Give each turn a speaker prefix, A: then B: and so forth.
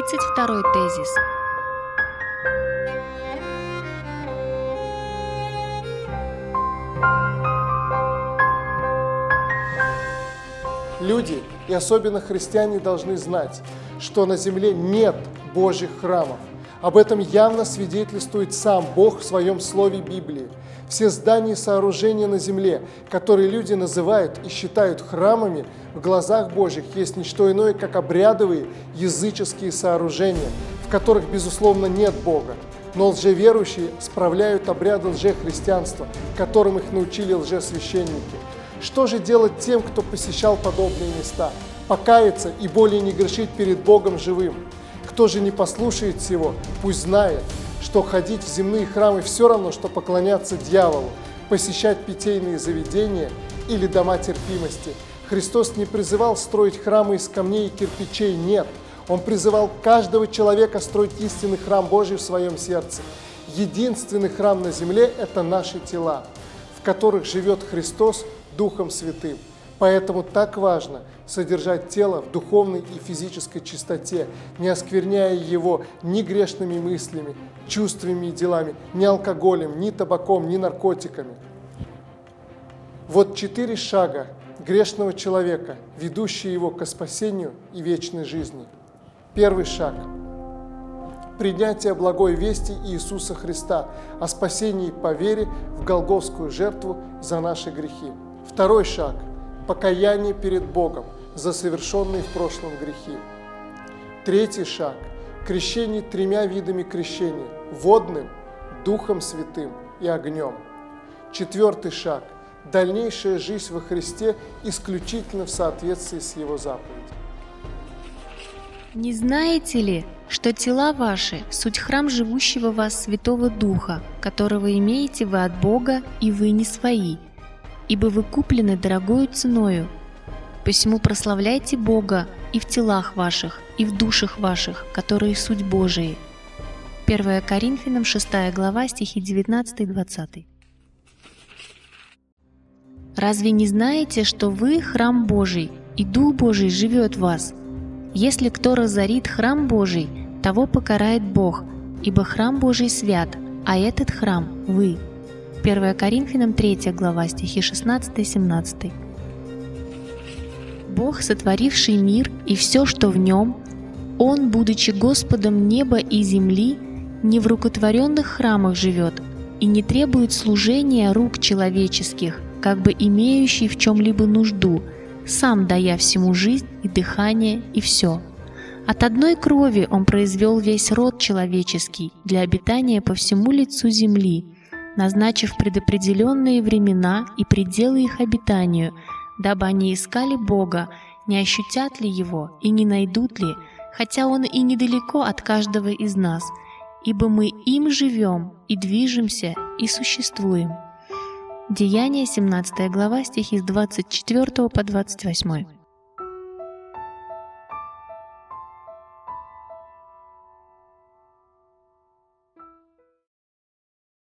A: 32-й тезис.
B: Люди, и особенно христиане, должны знать, что на земле нет Божьих храмов. Об этом явно свидетельствует сам Бог в своем слове Библии. Все здания и сооружения на земле, которые люди называют и считают храмами, в глазах Божьих есть не что иное, как обрядовые языческие сооружения, в которых, безусловно, нет Бога. Но лжеверующие справляют обряды лжехристианства, которым их научили лжесвященники. Что же делать тем, кто посещал подобные места? Покаяться и более не грешить перед Богом живым. Кто же не послушает всего, пусть знает, что ходить в земные храмы все равно, что поклоняться дьяволу, посещать питейные заведения или дома терпимости. Христос не призывал строить храмы из камней и кирпичей, нет. Он призывал каждого человека строить истинный храм Божий в своем сердце. Единственный храм на земле – это наши тела, в которых живет Христос Духом Святым. Поэтому так важно содержать тело в духовной и физической чистоте, не оскверняя его ни грешными мыслями, чувствами и делами, ни алкоголем, ни табаком, ни наркотиками. Вот 4 шага грешного человека, ведущие его к спасению и вечной жизни. Первый шаг – принятие благой вести Иисуса Христа о спасении по вере в голгофскую жертву за наши грехи. Второй шаг – покаяние перед Богом за совершенные в прошлом грехи. Третий шаг – крещение 3 видами крещения – водным, Духом Святым и огнем. Четвертый шаг – дальнейшая жизнь во Христе исключительно в соответствии с Его заповедью.
A: Не знаете ли, что тела ваши – суть храм живущего в вас Святого Духа, которого имеете вы от Бога, и вы не свои, ибо вы куплены дорогою ценою. Посему прославляйте Бога и в телах ваших, и в душах ваших, которые суть Божии». 1 Коринфянам 6 глава, стихи 19-20. «Разве не знаете, что вы – храм Божий, и Дух Божий живет в вас? Если кто разорит храм Божий, того покарает Бог, ибо храм Божий свят, а этот храм – вы». 1 Коринфянам 3 глава, стихи 16-17. «Бог, сотворивший мир и все, что в нем, Он, будучи Господом неба и земли, не в рукотворенных храмах живет и не требует служения рук человеческих, как бы имеющий в чем-либо нужду, сам дая всему жизнь и дыхание и все. От одной крови Он произвел весь род человеческий для обитания по всему лицу земли, назначив предопределенные времена и пределы их обитанию, дабы они искали Бога, не ощутят ли Его и не найдут ли, хотя Он и недалеко от каждого из нас, ибо мы им живем и движемся и существуем». Деяния, 17 глава, стихи с 24 по 28.